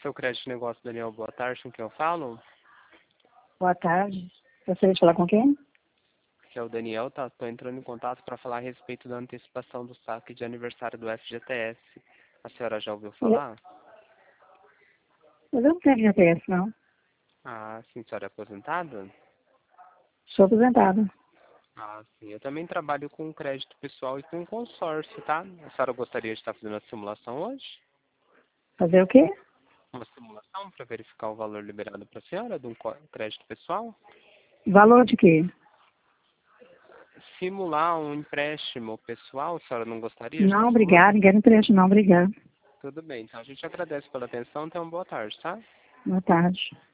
Seu crédito de negócio, Daniel, boa tarde, com quem eu falo? Boa tarde. Gostaria de falar com quem? Que é o Daniel, tá? Estou entrando em contato para falar a respeito da antecipação do saque de aniversário do FGTS. A senhora já ouviu falar? Eu não tenho GPS, não. Ah, sim, a senhora é aposentada? Sou aposentada. Ah, sim. Eu também trabalho com crédito pessoal e com consórcio, tá? A senhora gostaria de estar fazendo a simulação hoje? Fazer o quê? Uma simulação para verificar o valor liberado para a senhora de um crédito pessoal? Valor de quê? Simular um empréstimo pessoal, a senhora não gostaria de estar Não, simulando? obrigado. Ninguém me preste, não. Obrigado. Tudo bem, então a gente agradece pela atenção. Tenha uma boa tarde, tá? Boa tarde.